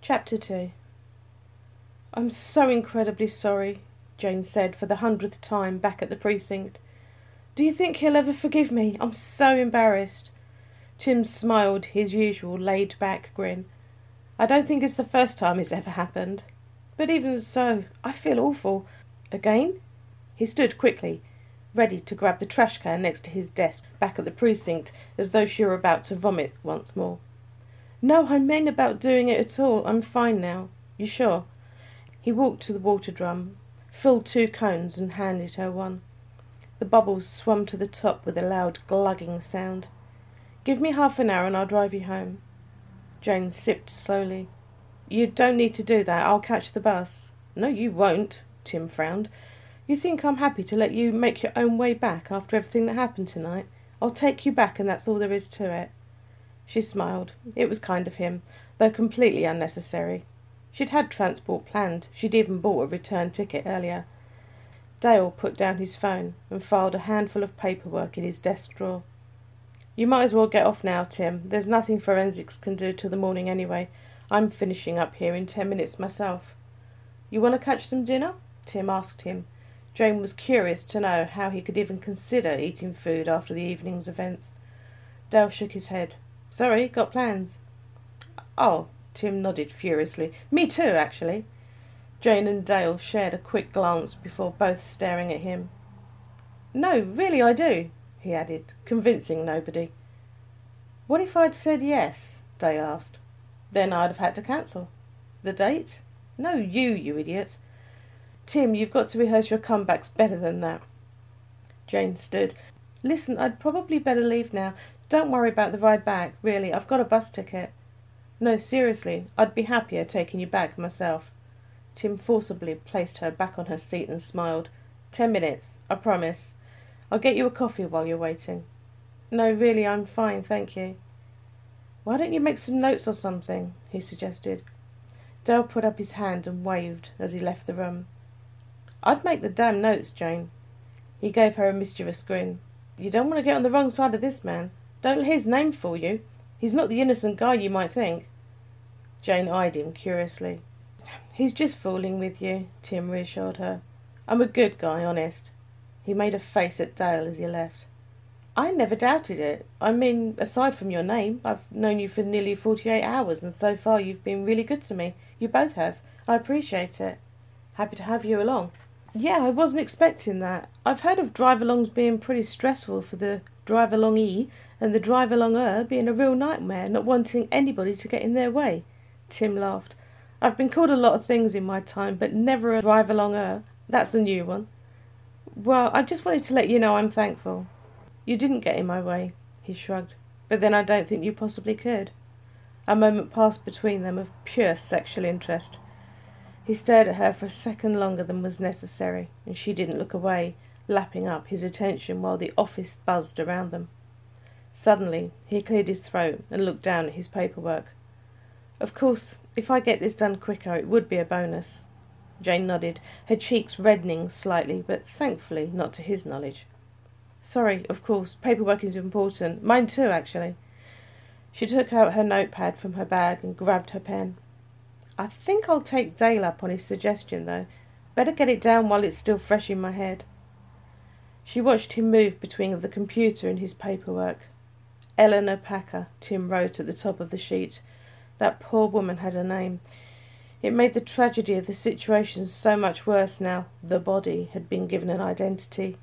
Chapter 2. "I'm so incredibly sorry," Jane said for the 100th time back at the precinct. "Do you think he'll ever forgive me? I'm so embarrassed." Tim smiled his usual laid-back grin. "I don't think it's the first time it's ever happened. But even so, I feel awful." "Again?" He stood quickly, ready to grab the trash can next to his desk back at the precinct, as though she were about to vomit once more. "No, I meant about doing it at all. I'm fine now." "You sure?" He walked to the water drum, filled 2 cones and handed her one. The bubbles swam to the top with a loud glugging sound. "Give me half an hour and I'll drive you home." Jane sipped slowly. "You don't need to do that. I'll catch the bus." "No, you won't," Tim frowned. "You think I'm happy to let you make your own way back after everything that happened tonight? I'll take you back and that's all there is to it." She smiled. It was kind of him, though completely unnecessary. She'd had transport planned. She'd even bought a return ticket earlier. Dale put down his phone and filed a handful of paperwork in his desk drawer. "You might as well get off now, Tim. There's nothing forensics can do till the morning anyway. I'm finishing up here in 10 minutes myself." "You want to catch some dinner?" Tim asked him. Jane was curious to know how he could even consider eating food after the evening's events. Dale shook his head. "Sorry, got plans." "Oh," Tim nodded furiously. "Me too, actually." Jane and Dale shared a quick glance before both staring at him. "No, really I do," he added, convincing nobody. "What if I'd said yes?" Dale asked. "Then I'd have had to cancel." "The date?" "No, you idiot." "Tim, you've got to rehearse your comebacks better than that." Jane stood. "Listen, I'd probably better leave now. Don't worry about the ride back, really. I've got a bus ticket." "No, seriously, I'd be happier taking you back myself." Tim forcibly placed her back on her seat and smiled. 10 minutes, I promise. I'll get you a coffee while you're waiting." "No, really, I'm fine, thank you." "Why don't you make some notes or something?" he suggested. Dale put up his hand and waved as he left the room. "I'd make the damn notes, Jane." He gave her a mischievous grin. "You don't want to get on the wrong side of this man. Don't let his name fool you. He's not the innocent guy you might think." Jane eyed him curiously. "He's just fooling with you," Tim reassured her. "I'm a good guy, honest." He made a face at Dale as he left. "I never doubted it. I mean, aside from your name, I've known you for nearly 48 hours, and so far you've been really good to me. You both have. I appreciate it. Happy to have you along." "Yeah, I wasn't expecting that. I've heard of drive-alongs being pretty stressful for the drive-alongee, and the drive-alonger being a real nightmare, not wanting anybody to get in their way." Tim laughed. "I've been called a lot of things in my time, but never a drive-alonger. That's a new one." "Well, I just wanted to let you know I'm thankful." "You didn't get in my way," he shrugged. "But then I don't think you possibly could." A moment passed between them of pure sexual interest. He stared at her for a second longer than was necessary, and she didn't look away, lapping up his attention while the office buzzed around them. Suddenly, he cleared his throat and looked down at his paperwork. "Of course, if I get this done quicker, it would be a bonus." Jane nodded, her cheeks reddening slightly, but thankfully not to his knowledge. "Sorry, of course, paperwork is important. Mine too, actually." She took out her notepad from her bag and grabbed her pen. "I think I'll take Dale up on his suggestion, though. Better get it down while it's still fresh in my head." She watched him move between the computer and his paperwork. Eleanor Packer, Tim wrote at the top of the sheet. That poor woman had a name. It made the tragedy of the situation so much worse now the body had been given an identity.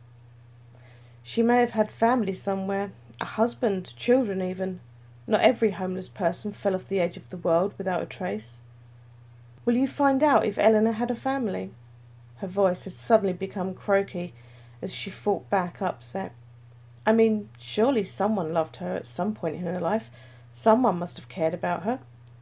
She may have had family somewhere, a husband, children even. Not every homeless person fell off the edge of the world without a trace. "Will you find out if Eleanor had a family?" Her voice had suddenly become croaky as she fought back, upset. "I mean, surely someone loved her at some point in her life. Someone must have cared about her."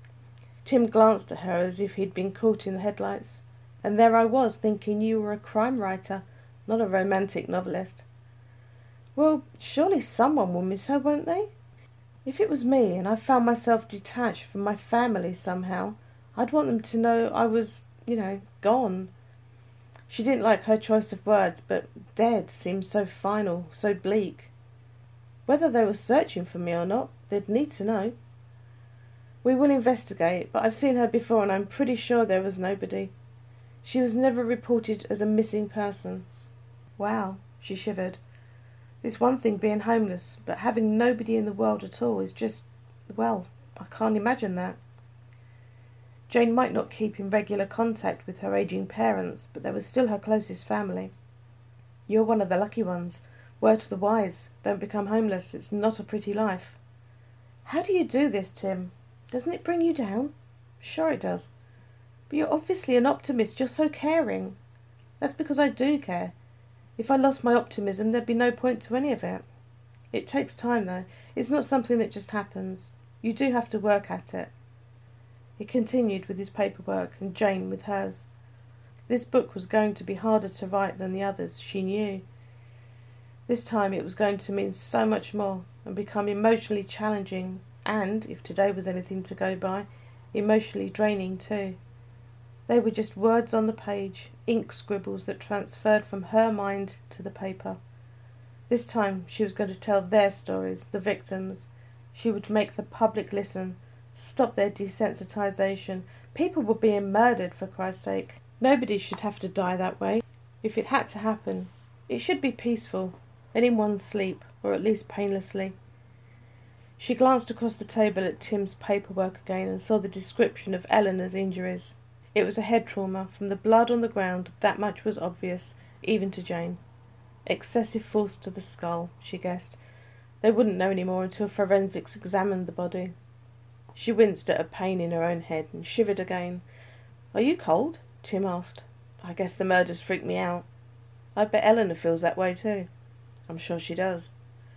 Tim glanced at her as if he'd been caught in the headlights. "And there I was, thinking you were a crime writer, not a romantic novelist." "Well, surely someone will miss her, won't they? If it was me and I found myself detached from my family somehow, I'd want them to know I was, gone." She didn't like her choice of words, but dead seemed so final, so bleak. Whether they were searching for me or not, they'd need to know. We will investigate, but I've seen her before and I'm pretty sure there was nobody. She was never reported as a missing person. Wow, she shivered. It's one thing being homeless, but having nobody in the world at all is just, well, I can't imagine that. Jane might not keep in regular contact with her ageing parents, but they were still her closest family. You're one of the lucky ones. Word to the wise, don't become homeless. It's not a pretty life. How do you do this, Tim? Doesn't it bring you down? Sure it does. But you're obviously an optimist. You're so caring. That's because I do care. If I lost my optimism, there'd be no point to any of it. It takes time, though. It's not something that just happens. You do have to work at it. He continued with his paperwork, and Jane with hers. This book was going to be harder to write than the others, she knew. This time it was going to mean so much more, and become emotionally challenging, and, if today was anything to go by, emotionally draining too. They were just words on the page, ink scribbles that transferred from her mind to the paper. This time she was going to tell their stories, the victims. She would make the public listen, stop their desensitization. People were being murdered, for Christ's sake. Nobody should have to die that way. If it had to happen, it should be peaceful, and in one's sleep, or at least painlessly. She glanced across the table at Tim's paperwork again and saw the description of Eleanor's injuries. It was a head trauma. From the blood on the ground, that much was obvious, even to Jane. Excessive force to the skull, she guessed. They wouldn't know any more until forensics examined the body. She winced at a pain in her own head and shivered again. "Are you cold?" Tim asked. "I guess the murders freaked me out. I bet Eleanor feels that way too." "I'm sure she does."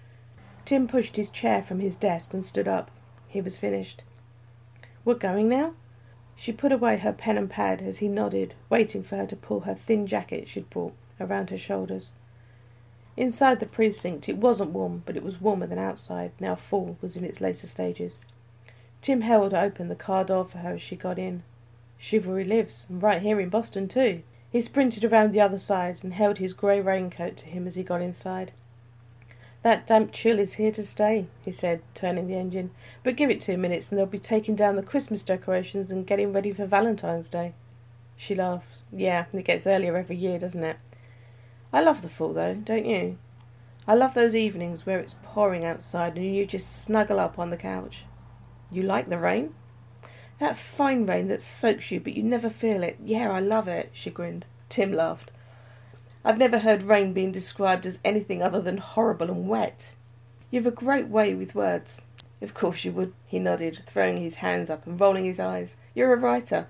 Tim pushed his chair from his desk and stood up. He was finished. "We're going now?" She put away her pen and pad as he nodded, waiting for her to pull her thin jacket she'd brought around her shoulders. Inside the precinct it wasn't warm, but it was warmer than outside, now fall was in its later stages. Tim held open the car door for her as she got in. Chivalry lives, and right here in Boston too. He sprinted around the other side and held his grey raincoat to him as he got inside. "That damp chill is here to stay," he said, turning the engine. "But give it 2 minutes and they'll be taking down the Christmas decorations and getting ready for Valentine's Day." She laughed. "Yeah, it gets earlier every year, doesn't it? I love the fall, though, don't you? I love those evenings where it's pouring outside and you just snuggle up on the couch." "You like the rain?" "That fine rain that soaks you but you never feel it. Yeah, I love it," she grinned. Tim laughed. "I've never heard rain being described as anything other than horrible and wet. You've a great way with words." "Of course you would," he nodded, throwing his hands up and rolling his eyes. "You're a writer."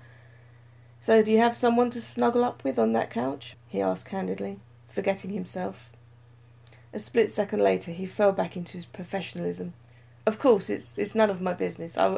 "So do you have someone to snuggle up with on that couch?" he asked candidly, forgetting himself. A split second later he fell back into his professionalism. "Of course, it's none of my business. I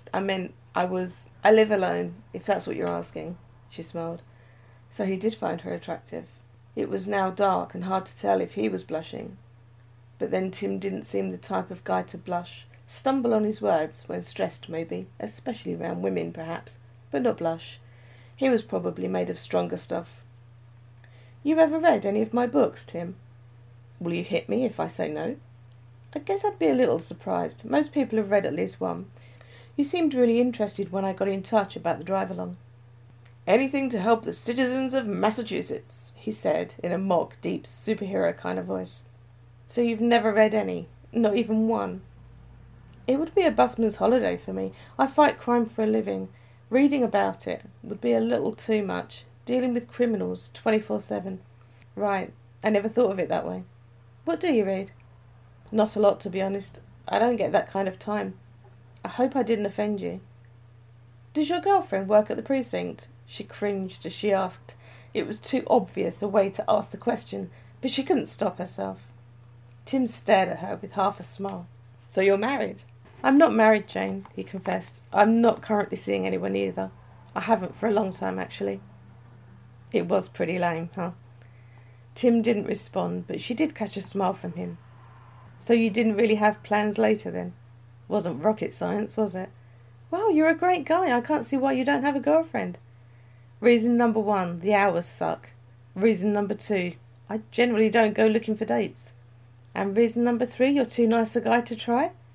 live alone, if that's what you're asking," she smiled. So he did find her attractive. It was now dark and hard to tell if he was blushing. But then Tim didn't seem the type of guy to blush. Stumble on his words, when stressed maybe, especially around women perhaps, but not blush. He was probably made of stronger stuff. "You ever read any of my books, Tim?" "Will you hit me if I say no?" "I guess I'd be a little surprised. Most people have read at least one. You seemed really interested when I got in touch about the drive-along." "Anything to help the citizens of Massachusetts," he said in a mock, deep, superhero kind of voice. "So you've never read any? Not even one?" "It would be a busman's holiday for me. I fight crime for a living. Reading about it would be a little too much. Dealing with criminals 24/7. "Right. I never thought of it that way." "What do you read?" "Not a lot, to be honest. I don't get that kind of time. I hope I didn't offend you." "Does your girlfriend work at the precinct?" She cringed as she asked. It was too obvious a way to ask the question, but she couldn't stop herself. Tim stared at her with half a smile. "So you're married?" "I'm not married, Jane," he confessed. "I'm not currently seeing anyone either. I haven't for a long time, actually." It was pretty lame, huh? Tim didn't respond, but she did catch a smile from him. "So you didn't really have plans later, then? Wasn't rocket science, was it?" "Wow, you're a great guy. I can't see why you don't have a girlfriend." "Reason number 1, the hours suck. Reason number 2, I generally don't go looking for dates. And reason number 3, you're too nice a guy to try."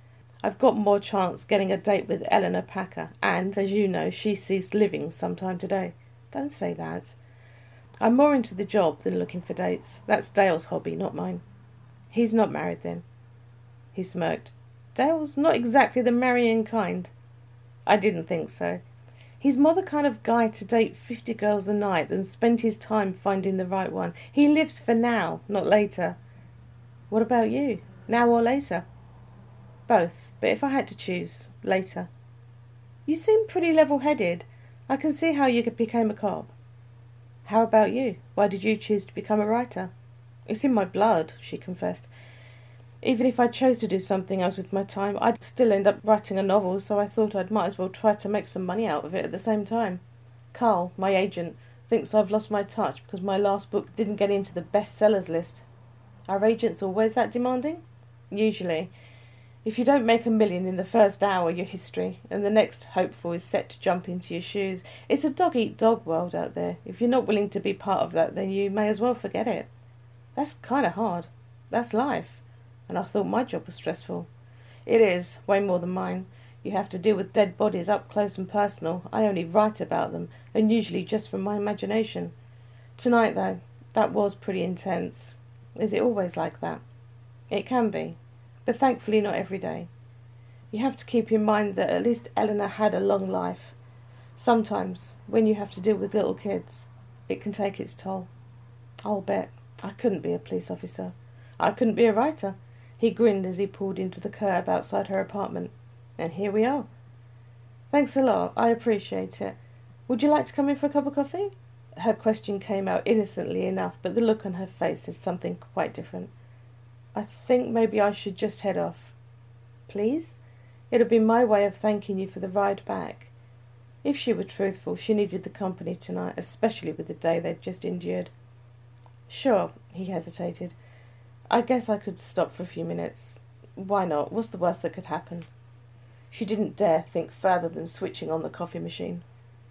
I've got more chance getting a date with Eleanor Packer, and, as you know, she ceased living sometime today. Don't say that. I'm more into the job than looking for dates. That's Dale's hobby, not mine. He's not married, then? He smirked. Dale's not exactly the marrying kind. I didn't think so. He's more the kind of guy to date 50 girls a night than spend his time finding the right one. He lives for now, not later. What about you? Now or later? Both, but if I had to choose, later. You seem pretty level-headed. I can see how you became a cop. How about you? Why did you choose to become a writer? It's in my blood, she confessed. Even if I chose to do something else with my time, I'd still end up writing a novel, so I thought I might as well try to make some money out of it at the same time. Carl, my agent, thinks I've lost my touch because my last book didn't get into the bestsellers list. Are agents always that demanding? Usually. If you don't make $1 million in the first hour, you're history, and the next hopeful is set to jump into your shoes. It's a dog-eat-dog world out there. If you're not willing to be part of that, then you may as well forget it. That's kind of hard. That's life. And I thought my job was stressful. It is, way more than mine. You have to deal with dead bodies up close and personal. I only write about them, and usually just from my imagination. Tonight, though, that was pretty intense. Is it always like that? It can be, but thankfully not every day. You have to keep in mind that at least Eleanor had a long life. Sometimes, when you have to deal with little kids, it can take its toll. I'll bet. I couldn't be a police officer. I couldn't be a writer. He grinned as he pulled into the curb outside her apartment. And here we are. Thanks a lot. I appreciate it. Would you like to come in for a cup of coffee? Her question came out innocently enough, but the look on her face said something quite different. I think maybe I should just head off. Please? It'll be my way of thanking you for the ride back. If she were truthful, she needed the company tonight, especially with the day they'd just endured. Sure, he hesitated. I guess I could stop for a few minutes. Why not? What's the worst that could happen? She didn't dare think further than switching on the coffee machine.